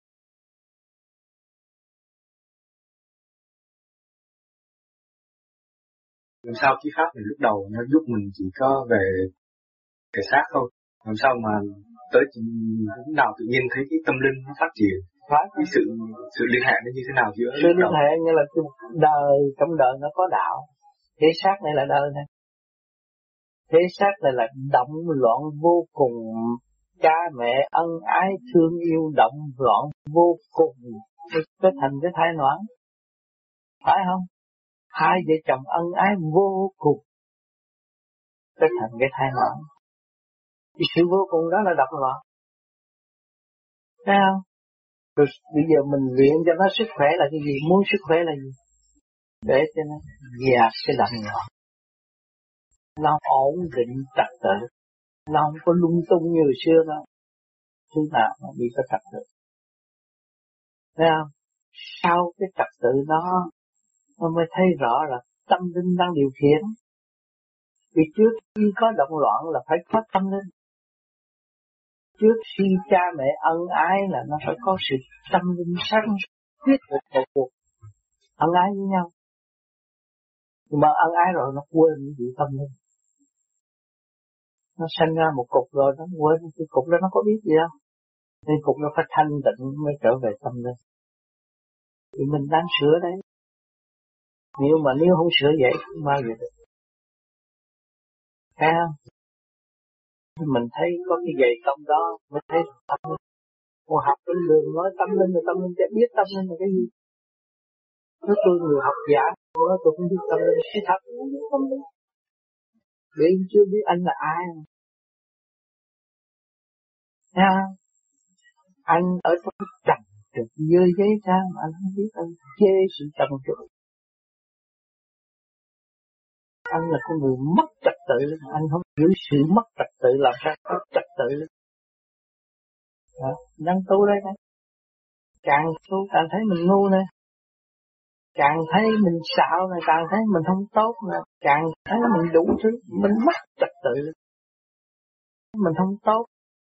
Làm sao cái pháp này lúc đầu nó giúp mình chỉ có về thể xác thôi, làm sao mà tới lúc nào tự nhiên thấy cái tâm linh nó phát triển, cái sự liên hệ nó như thế nào giữa sự liên hệ như là đời, trong đời nó có đạo, thế xác này là đời này, thế xác này là động loạn vô cùng, cha mẹ ân ái thương yêu động loạn vô cùng, cái thành cái thai noãn, phải không? Hai vợ chồng ân ái vô cùng, cái thành cái thai noãn. Cái sự vô cùng đó là động loạn, thấy không? Rồi bây giờ mình luyện cho nó sức khỏe là cái gì? Muốn sức khỏe là gì? Để cho nó dạt cái động loạn, nó ổn định trật tự, nó không có lung tung như hồi xưa đâu. Thứ nào nó bị có trật tự, thấy không? Sau cái trật tự đó nó mới thấy rõ là tâm linh đang điều khiển. Vì trước khi có động loạn là phải có tâm linh. Trước khi cha mẹ ân ái là nó phải có sự tâm linh sáng quyết một cuộc ân ái với nhau. Nhưng mà ân ái rồi nó quên cái gì tâm linh. Nó sanh ra một cục rồi nó quên cái cục đó, nó có biết gì đâu. Nên cục nó phải thanh tịnh mới trở về tâm linh. Thì mình đang sửa đấy. Nếu không sửa vậy không bao giờ được. Thấy không? Mình thấy có cái dày công đó mới thấy tâm linh. Còn học trên đường nói tâm linh là tâm linh, chẳng biết tâm linh là cái gì. Nếu tôi người học giả, tôi không biết tâm linh, cái thật không biết tâm linh. Vì anh chưa biết anh là ai. Thấy không? Anh ở trong cái trần trượt dơi giấy ra mà anh không biết, anh chê sự trần trượt. Anh là con người mất trật tự, anh không giữ sự mất trật tự làm sao có trật tự. Đang tu đây này, càng tu càng thấy mình ngu nè, càng thấy mình xạo này, càng thấy mình không tốt nè, càng thấy mình đủ thứ, mình mất trật tự, mình không tốt.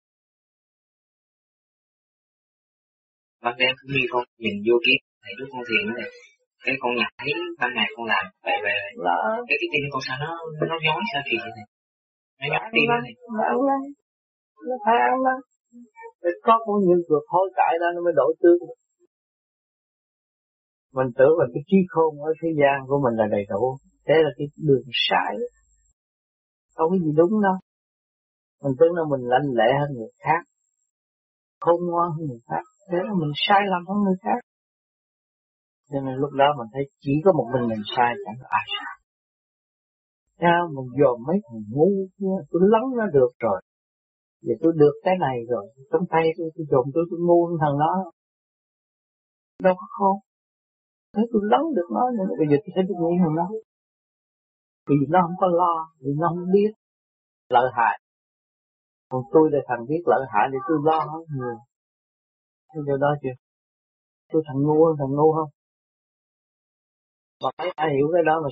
Ban đêm cũng như con nhìn vô kiếp thầy lúc con thiền này, cái con nhặt thấy ban ngày con làm vậy về cái tim con sao nó nhói sao kỳ vậy này, nó nhói tim này, Nó phải ăn lắm, có bao nhiêu cuộc hối cải đó nó mới đổi tướng. Mình tưởng là cái trí khôn ở thế gian của mình là đầy đủ, Thế là cái đường sai, không có gì đúng đâu. Mình tưởng là mình lanh lẹ hơn người khác, khôn ngoan hơn người khác, thế là mình sai lầm hơn người khác. Cho nên lúc đó mình thấy chỉ có một mình sai, chẳng có ai sai. Sao mình dòm mấy thằng ngu kia, tôi lắng nó được rồi. Giờ tôi được cái này rồi, trong tay tôi dòm tôi ngu hơn thằng đó. Đâu có khôn. Thế tôi lắng được nó, nhưng bây giờ tôi thấy tôi ngu hơn nó. Vì nó không có lo, vì nó không biết lợi hại. Còn tôi là thằng biết lợi hại thì tôi lo hơn nhiều. Thế điều đó chưa? Tôi thằng ngu hơn thằng ngu không? Và phải ai hiểu cái đó mà.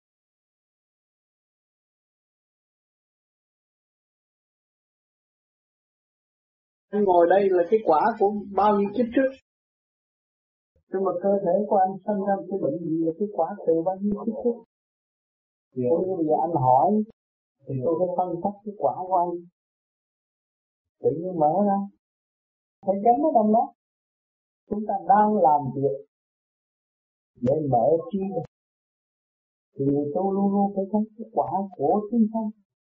Ngồi đây là cái quả của bao nhiêu kiếp trước. Nhưng mà cơ thể của anh sinh ra cái bệnh gì là cái quả từ bao nhiêu kiếp trước. Cũng như bây giờ anh hỏi thì tôi phải phân tích cái quả của anh. Tự nhiên mở ra, phải gánh ở trong đó. Chúng ta đang làm việc để mở trí. Thì tôi luôn luôn phải thấy cái quả của chúng ta.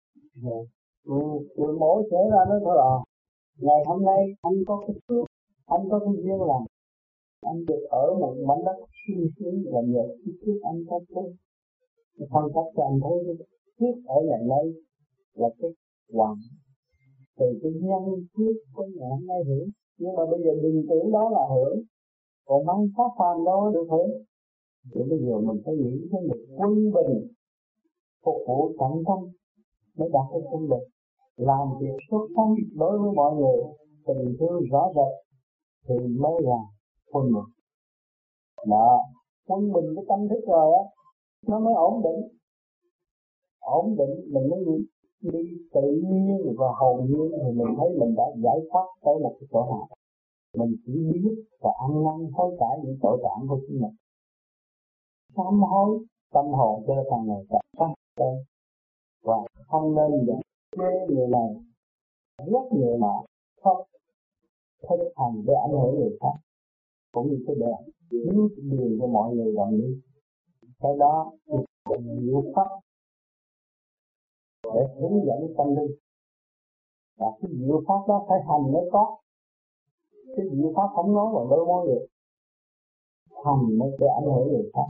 Rồi mỗi trở ra nó thôi là ngày hôm nay anh có cái phước, anh có cái duyên làm, anh được ở một mảnh đất sung sướng và nhờ cái phước anh có phước. Phân tích cho anh thấy cái phước ở ngày nay là cái hoàn từ cái nhân phước của ngày hôm nay hưởng. Nhưng mà bây giờ đừng tưởng đó là hưởng, còn mang pháp phàm đâu được hưởng. Thì bây giờ mình phải nghĩ tới một quân bình phục vụ tận tâm mới đạt được công việc, làm việc xuất thân đối với mọi người, tình thương rõ rệt thì mới là quân bình. Đó, quân bình cái tâm thức rồi á, nó mới ổn định. Ổn định mình mới đi tự nhiên và hồn nhiên thì mình thấy mình đã giải thoát tới một cái chỗ nào. Mình chỉ biết và ăn năn hối cải những tội trạng của chính mình. Sám hối tâm hồn cho thằng này gặp sát tên và không nên dẫn chê người này ghét người nọ, không thực hành để ảnh hưởng người khác, cũng như cái đẹp chiếu đường cho mọi người đồng đi. Cái đó là nhiều pháp để hướng dẫn tâm linh, và cái diệu pháp đó phải hành mới có. Cái diệu pháp không nói bằng đôi môi được, hành mới để ảnh hưởng người khác.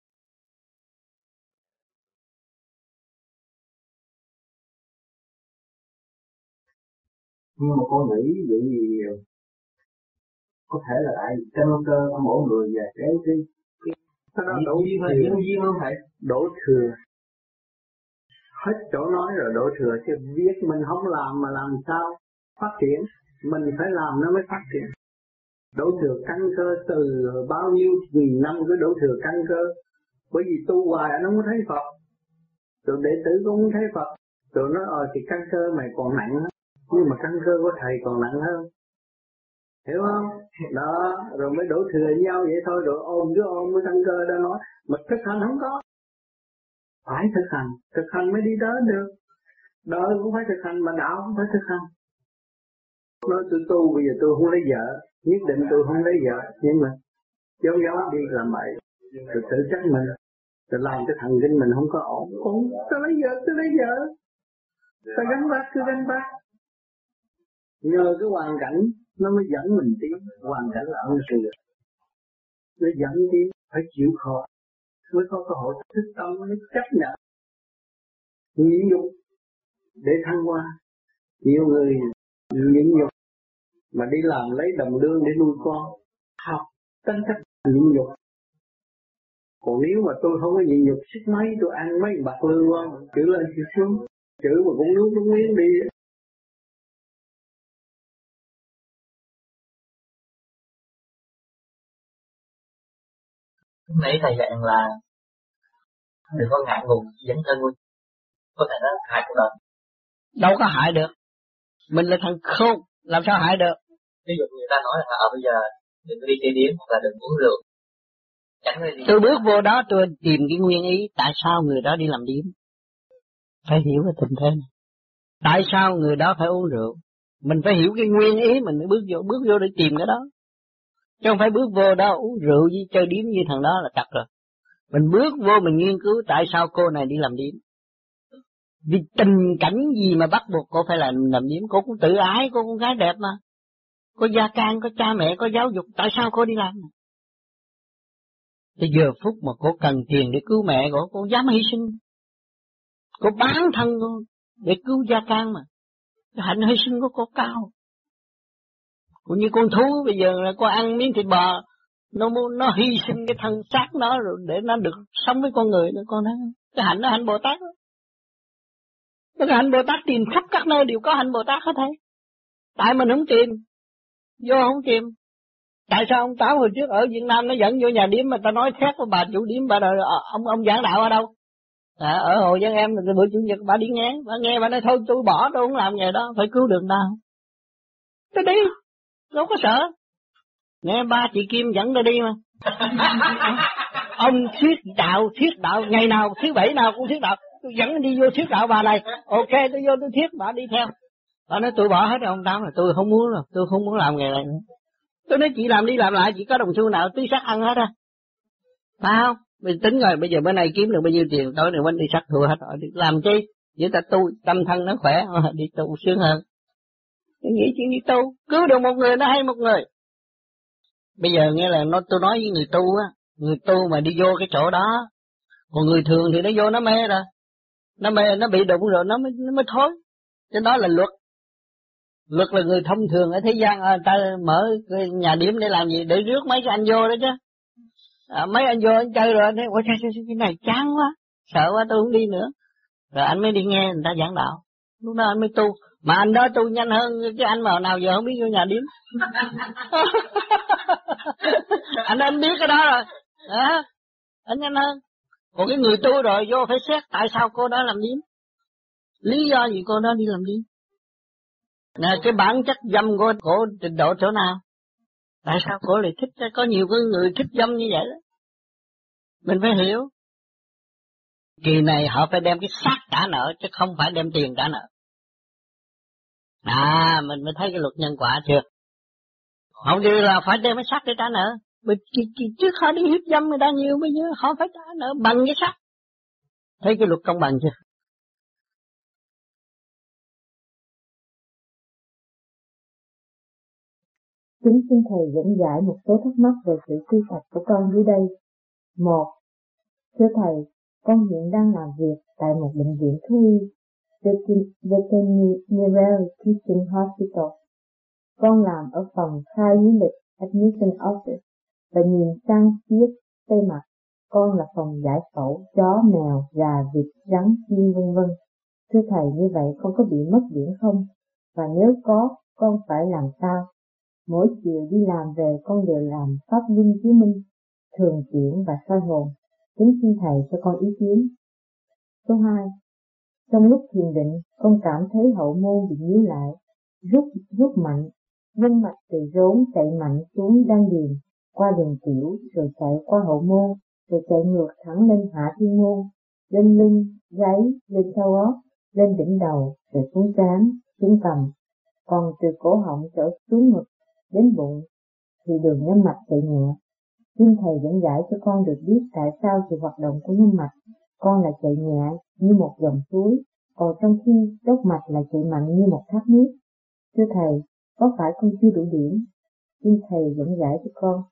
Nhưng mà con nghĩ vậy gì có thể là tại căn cơ của mỗi người và cái nó đổ duyên không phải đổ thừa hết chỗ nói rồi đổ thừa, chứ biết mình không làm mà làm sao phát triển, mình phải làm nó mới phát triển. Đổ thừa căn cơ từ bao nhiêu nghìn năm cứ đổ thừa căn cơ, bởi vì tu hoài anh không thấy Phật, rồi đệ tử cũng không thấy Phật, rồi nói thì căn cơ mày còn nặng hơn, nhưng mà căn cơ của thầy còn nặng hơn, hiểu không? Đó, rồi mới đổ thừa nhau vậy thôi, rồi ôm cái căn cơ đó nói, mà thực hành không có. Phải thực hành mới đi tới được. Đời cũng phải thực hành, mà đạo cũng phải thực hành. Nói tôi tu bây giờ tôi không lấy vợ, nhất định tôi không lấy vợ, nhưng mà giấu đi làm bậy, rồi tự trách mình, rồi làm cái thần kinh mình không có ổn. Tôi lấy vợ, tôi gánh vác. Nhờ cái hoàn cảnh nó mới dẫn mình tiến, hoàn cảnh là ân sư, nó dẫn tiến, phải chịu khó mới có cơ hội thức tâm, mới chấp nhận nhịn nhục để thăng hoa. Nhiều người nhịn nhục mà đi làm lấy đồng lương để nuôi con, học tính cách nhịn nhục. Còn nếu mà tôi không có nhịn nhục, sức mấy tôi ăn mấy bạc lương không, chữ lên chữ xuống, chữ mà cũng nuốt cũng miếng đi. Nãy thầy dạy là đừng có ngại ngùng dấn thân luôn, có thể nó hại cuộc đời. Đâu có hại được, mình là thằng khôn, làm sao hại được? Ví dụ người ta nói là bây giờ đừng có đi chơi điếm hoặc là đừng uống rượu. Tôi bước vô đó tôi tìm cái nguyên ý tại sao người đó đi làm điếm. Phải hiểu cái tình thế này. Tại sao người đó phải uống rượu? Mình phải hiểu cái nguyên ý mình mới bước vô để tìm cái đó. Chứ không phải bước vô đó uống rượu với chơi điếm như thằng đó là chặt rồi. Mình bước vô mình nghiên cứu tại sao cô này đi làm điếm. Vì tình cảnh gì mà bắt buộc cô phải làm điếm? Cô cũng tự ái, cô con gái đẹp mà. Có gia can, có cha mẹ, có giáo dục, tại sao cô đi làm? Thì giờ phút mà cô cần tiền để cứu mẹ cô dám hy sinh. Cô bán thân cô để cứu gia can mà. Cái hạnh hy sinh của cô cao. Cũng như con thú bây giờ là cô ăn miếng thịt bò, nó hy sinh cái thân xác nó rồi để nó được sống với con người nữa, con thấy không? Cái hạnh nó hạnh Bồ Tát đó. Cái hạnh Bồ Tát tìm khắp các nơi đều có hạnh Bồ Tát hết thảy. Tại mình không tìm, vô không tìm. Tại sao ông Tám hồi trước ở Việt Nam nó dẫn vô nhà điếm mà ta nói thét với bà chủ điếm, bà đòi ông giảng đạo ở đâu? Ở Hồ Dân Em bữa chủ nhật bà đi nghe bà nói thôi tôi bỏ, tôi không làm nghề đó, phải cứu được nào. Tôi đi, đâu có sợ. Nghe ba chị Kim dẫn tôi đi mà. Ông thuyết đạo, ngày nào thứ bảy nào cũng thuyết đạo, tôi dẫn đi vô thuyết đạo bà này, ok tôi vô tôi thuyết, bà đi theo. Bà nói tôi bỏ hết rồi ông Tám rồi, tôi không muốn rồi, tôi không muốn làm nghề này nữa. Tôi nói chị làm đi làm lại, chị có đồng xu nào tí sắt ăn hết á. Phải không? Mình tính rồi, bây giờ bữa nay kiếm được bao nhiêu tiền, tối nay vẫn đi sắt thua hết rồi, làm chi? Vậy ta tu, tâm thân nó khỏe, đi tu sướng hơn. Tôi nghĩ chuyện đi tu, cứu được một người nó hay một người. Bây giờ nghe là tôi nói với người tu á, người tu mà đi vô cái chỗ đó, còn người thường thì nó vô nó mê rồi. Nó mê, nó bị đụng rồi nó mới thối. Cái đó là luật. Luật là người thông thường ở thế gian, ta mở nhà điểm để làm gì? Để rước mấy cái anh vô đó chứ. Mấy anh vô anh chơi rồi anh thấy, ôi cái này chán quá, sợ quá tôi không đi nữa. Rồi anh mới đi nghe người ta giảng đạo. Lúc đó anh mới tu. Mà anh đó tu nhanh hơn cái anh mà nào giờ không biết vô nhà điếm. Anh biết cái đó rồi. Anh nhanh hơn. Còn cái người tu rồi vô phải xét tại sao cô đó làm điếm. Lý do gì cô đó đi làm điếm. Cái bản chất dâm của cổ trình độ chỗ nào? Tại sao cổ lại thích? Có nhiều cái người thích dâm như vậy đó. Mình phải hiểu. Kỳ này họ phải đem cái xác trả nợ chứ không phải đem tiền trả nợ. Mình mới thấy cái luật nhân quả chưa? Không điều là phải đem cái xác để trả nợ. Trước họ đi hiếp dâm người ta nhiều, bây giờ họ phải trả nợ bằng cái xác. Thấy cái luật công bằng chưa? Kính xin Thầy dẫn giải một số thắc mắc về sự quy tập của con dưới đây. 1. Thưa Thầy, con hiện đang làm việc tại một bệnh viện thú y, Veterinary Teaching Hospital. Con làm ở phòng khai lý lịch Admission Office và nhìn sang phía tây mặt, con là phòng giải phẫu chó, mèo, gà, vịt, rắn, chim vân vân. Thưa Thầy, như vậy con có bị mất điểm không? Và nếu có, con phải làm sao? Mỗi chiều đi làm về con đều làm pháp luân chiếu minh, thường chuyển và soi hồn. Kính xin Thầy cho con ý kiến. Số 2. Trong lúc thiền định, con cảm thấy hậu môn bị nhíu lại, rút mạnh, vân mạch từ rốn chạy mạnh xuống đan điền, qua đường tiểu, rồi chạy qua hậu môn, rồi chạy ngược thẳng lên hạ thiên môn, lên lưng, gáy, lên sau gót, lên đỉnh đầu, rồi xuống trán, xuống cằm. Còn từ cổ họng trở xuống ngực đến bụng thì đường nhân mạch chạy nhẹ. Xin Thầy dẫn giải cho con được biết tại sao sự hoạt động của nhân mạch con lại chạy nhẹ như một dòng suối, còn trong khi đốc mạch lại chạy mạnh như một thác nước. Thưa Thầy, có phải con chưa đủ điểm? Xin Thầy dẫn giải cho con.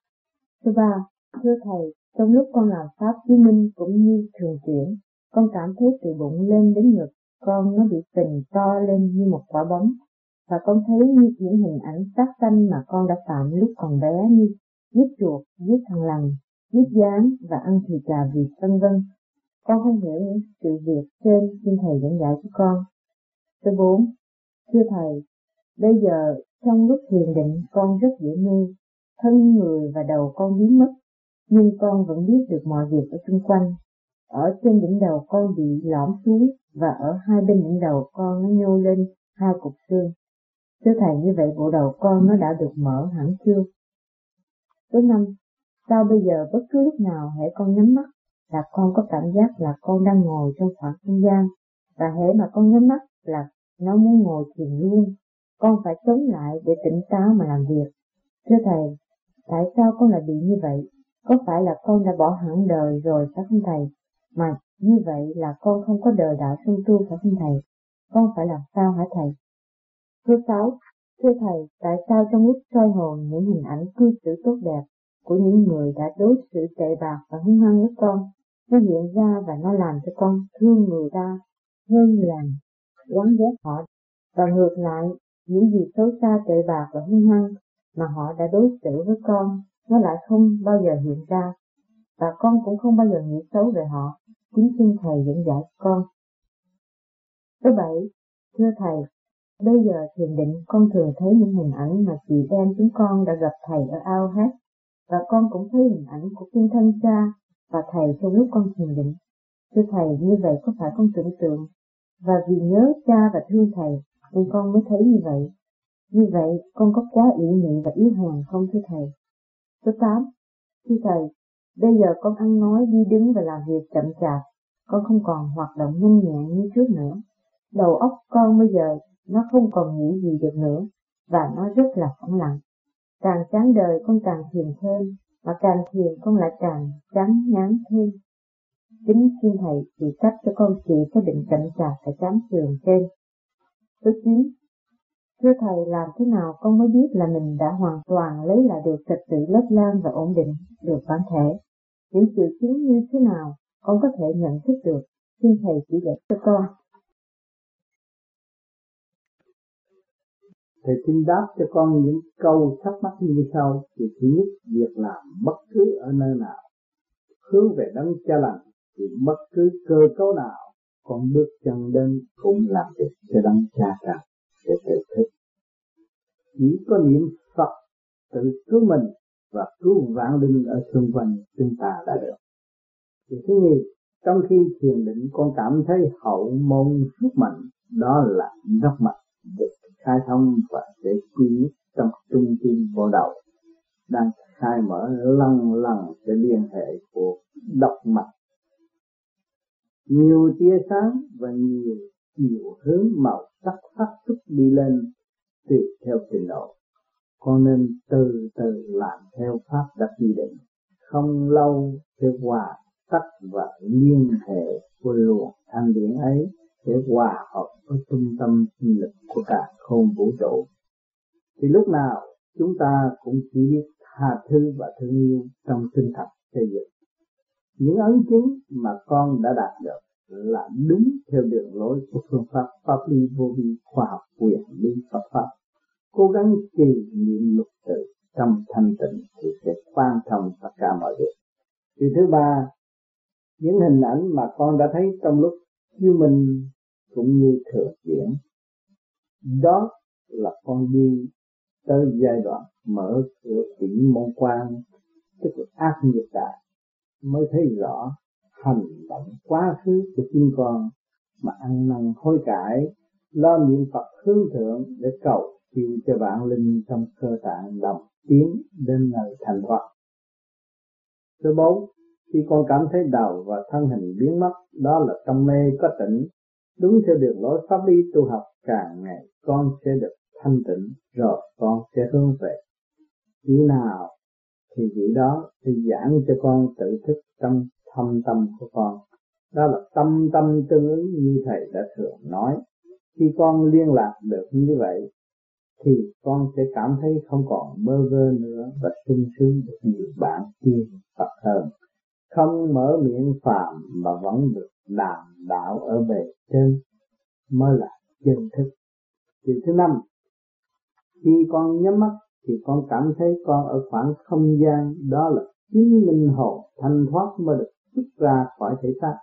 Số 3. Thưa Thầy, trong lúc con làm pháp chiếu minh cũng như thường chuyển, con cảm thấy từ bụng lên đến ngực con nó bị phình to lên như một quả bóng, và con thấy như những hình ảnh sát sanh mà con đã phạm lúc còn bé như giết chuột, giết thằn lằn, giết gián và ăn thịt gà vịt vân vân. Con không hiểu những sự việc trên, xin Thầy dẫn giải cho con. Số 4. Thưa Thầy, bây giờ trong lúc thiền định con rất dễ mê, thân người và đầu con biến mất, nhưng con vẫn biết được mọi việc ở xung quanh. Ở trên đỉnh đầu con bị lõm xuống và ở hai bên đỉnh đầu con nó nhô lên hai cục xương. Thưa Thầy, như vậy bộ đầu con nó đã được mở hẳn chưa? Số 5. Sao bây giờ bất cứ lúc nào hễ con nhắm mắt là con có cảm giác là con đang ngồi trong khoảng không gian, và hễ mà con nhắm mắt là nó muốn ngồi thiền luôn. Con phải chống lại để tỉnh táo mà làm việc. Thưa Thầy, tại sao con lại bị như vậy? Có phải là con đã bỏ hẳn đời rồi phải không thầy? Mà như vậy là con không có đời đạo song tu phải không thầy? Con phải làm sao hả thầy? Thứ 6. Thưa thầy, tại sao trong lúc soi hồn những hình ảnh cư xử tốt đẹp của những người đã đối xử tệ bạc và hung hăng với con, nó hiện ra và nó làm cho con thương người ta hơn là oán ghét họ, và ngược lại, những gì xấu xa tệ bạc và hung hăng mà họ đã đối xử với con, nó lại không bao giờ hiện ra, và con cũng không bao giờ nghĩ xấu về họ. Kính xin thầy dẫn giải con. Thứ 7. Thưa thầy, bây giờ thiền định con thường thấy những hình ảnh mà chị em chúng con đã gặp thầy ở ao hát, và con cũng thấy hình ảnh của kinh thân cha và thầy trong lúc con thiền định. Thưa thầy, như vậy có phải con tưởng tượng, và vì nhớ cha và thương thầy nên con mới thấy như vậy? Như vậy con có quá ủy mị và yếu hèn không thưa thầy? Thứ 8. Thưa thầy, bây giờ con ăn nói, đi đứng và làm việc chậm chạp, con không còn hoạt động nhanh nhẹn như trước nữa. Đầu óc con bây giờ nó không còn nghĩ gì được nữa, và nó rất là phẳng lặng. Càng chán đời con càng thiền thêm, mà càng thiền con lại càng chán ngán thêm. Kính xin thầy chỉ cách cho con chỉ có định chậm chạp và chán chường trên. Thứ 9. Thưa thầy, làm thế nào con mới biết là mình đã hoàn toàn lấy lại được trật tự lớp lan và ổn định được bản thể? Những triệu chứng như thế nào con có thể nhận thức được? Xin thầy chỉ dạy cho con. Thầy xin đáp cho con những câu thắc mắc như sau. Thì thứ nhất, việc làm bất cứ ở nơi nào hướng về đấng Cha Lành, thì bất cứ cơ cấu nào con bước chân đến cũng làm việc cho đấng Cha Lành để tự thức. Chỉ có niệm Phật tự cứu mình và cứu vạn linh ở xung quanh chúng ta đã được. Thì thứ nhì, trong khi thiền định con cảm thấy hậu môn rất mạnh, đó là rất mạnh để khai thông và để quy trong trung tim bộ đầu đang khai mở lần lần để liên hệ của độc mạch. Nhiều tia sáng và nhiều chiều hướng màu sắc phát xuất đi lên tùy theo trình độ. Con nên từ từ làm theo pháp đã quy định, không lâu sẽ hòa tách và liên hệ của luồng thanh điển ấy để hòa hợp với trung tâm sinh lực của cả khôn vũ trụ. Thì lúc nào chúng ta cũng chỉ biết tha thứ và thương yêu trong tinh thần xây dựng. Những ấn chứng mà con đã đạt được là đúng theo đường lối của phương pháp pháp lý vô vi, khoa học quyền lý Phật pháp. Cố gắng trì niệm lục tự trong thanh tịnh thì sẽ quan thông tất cả mọi việc. Thì thứ ba, những hình ảnh mà con đã thấy trong lúc chiêu minh cũng như thừa chuyển, đó là con đi tới giai đoạn mở cửa quỷ môn quan, tức là ác nghiệp đại, mới thấy rõ hành động quá khứ của chính con mà ăn năn hối cải, lo niệm Phật hướng thượng để cầu siêu cho vạn linh trong cơ tạng đồng tiến đến nơi thành thoát. Thứ 4, khi con cảm thấy đầu và thân hình biến mất, đó là trong mê có tỉnh. Đúng theo đường lối pháp lý tu học, càng ngày con sẽ được thanh tịnh, rồi con sẽ hướng về. Chỉ nào thì vị đó sẽ giảng cho con tự thức trong thâm tâm của con. Đó là tâm tâm tương ứng như thầy đã thường nói. Khi con liên lạc được như vậy, thì con sẽ cảm thấy không còn bơ vơ nữa và sung sướng được nhiều bạn tiên Phật hơn. Không mở miệng phàm mà vẫn được đàm đạo ở bề trên mới là chân thức. Điều thứ 5, khi con nhắm mắt thì con cảm thấy con ở khoảng không gian, đó là chính linh hồn thanh thoát mới được xuất ra khỏi thể xác.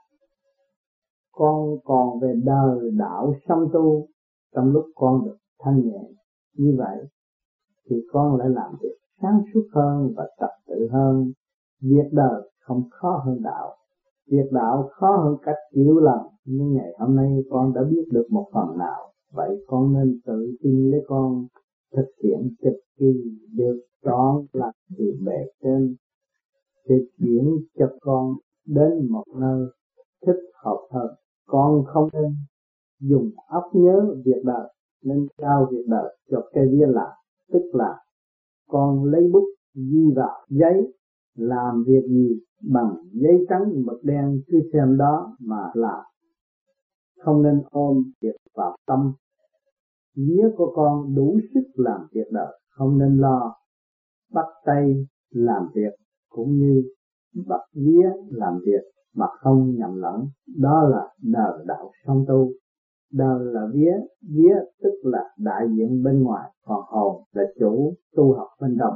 Con còn về đời đạo song tu, trong lúc con được thanh nhẹ như vậy thì con lại làm việc sáng suốt hơn và trật tự hơn. Việc đời không khó hơn đạo, việc đạo khó hơn cách chịu lần, nhưng ngày hôm nay con đã biết được một phần nào. Vậy con nên tự tin lấy con thực hiện trực kỳ được trọn là thì bề trên sẽ chuyển cho con đến một nơi thích hợp hơn. Con không nên dùng óc nhớ việc đời, nên trao việc đời cho cây viên làm, tức là con lấy bút ghi vào giấy làm việc gì bằng giấy trắng mực đen cứ xem đó mà làm, không nên ôm việc vào tâm. Vía của con đủ sức làm việc đời, không nên lo bắt tay làm việc cũng như bắt vía làm việc mà không nhầm lẫn. Đó là đời đạo song tu. Đời là vía tức là đại diện bên ngoài, còn hồn là chủ tu học bên trong.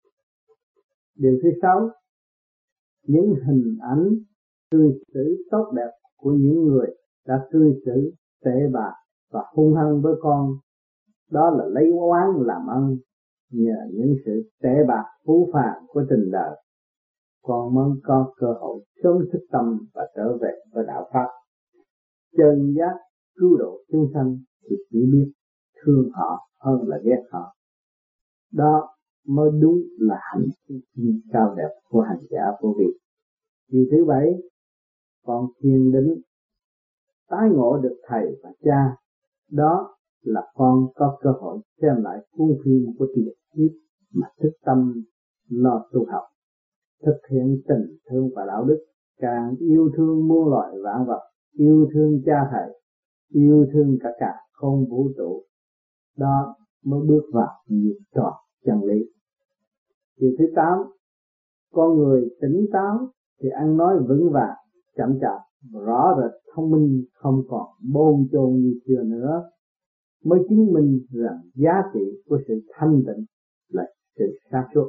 Điều thứ 6, những hình ảnh cư xử tốt đẹp của những người đã cư xử tệ bạc và hung hăng với con, đó là lấy oán làm ân. Nhờ những sự tệ bạc phũ phàng của tình đời, con mới có cơ hội sớm thức tâm và trở về với đạo pháp. Chân giác cứu độ chúng sanh thì chỉ biết thương họ hơn là ghét họ. Đó mới đúng là hành vi cao đẹp của hành giả vô vi. Điều thứ 7, con thiền định tái ngộ được thầy và cha. Đó là con có cơ hội xem lại cuốn phim của tiền kiếp mà thức tâm lo tu học, thực hiện tình thương và đạo đức, càng yêu thương muôn loài vạn vật, yêu thương cha thầy, yêu thương cả không vũ trụ. Đó mới bước vào nhịp tròn chân lý. Điều thứ 8, con người tỉnh táo thì ăn nói vững vàng, chậm chạp, rõ rệt, thông minh, không còn bồn chồn như xưa nữa, mới chứng minh rằng giá trị của sự thanh tịnh là sự sáng suốt.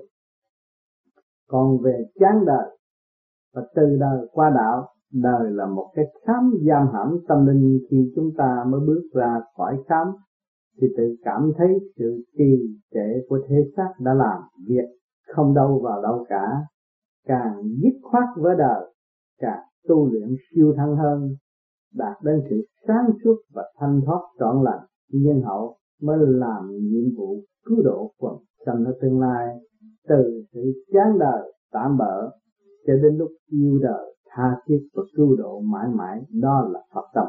Còn về chán đời và từ đời qua đạo, đời là một cái khám giam hãm tâm linh. Khi chúng ta mới bước ra khỏi khám thì tự cảm thấy sự trì trệ của thể xác đã làm việc không đâu vào đâu cả. Càng dứt khoát với đời, càng tu luyện siêu thăng hơn, đạt đến sự sáng suốt và thanh thoát trọn lành, nhân hậu mới làm nhiệm vụ cứu độ quần sanh ở tương lai. Từ sự chán đời tạm bợ cho đến lúc yêu đời tha thiết và cứu độ mãi mãi, đó là Phật tâm.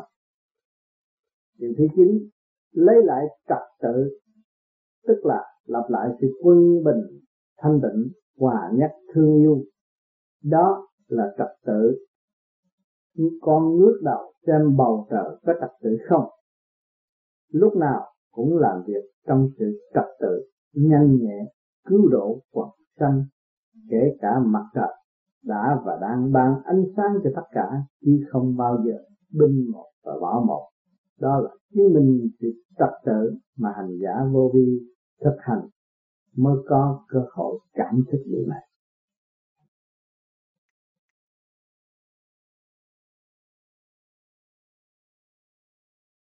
Điều thứ 9, lấy lại trật tự, tức là lập lại sự quân bình, thanh tịnh, hòa nhất, thương yêu. Đó là trật tự. Con ngước đầu xem bầu trời có trật tự không? Lúc nào cũng làm việc trong sự trật tự, nhanh nhẹ, cứu độ quần sanh, kể cả mặt trời đã và đang ban ánh sáng cho tất cả, chứ không bao giờ binh một và bỏ một. Đó là chứng minh sự trật tự mà hành giả vô vi thực hành mới có cơ hội cảm thức điều này.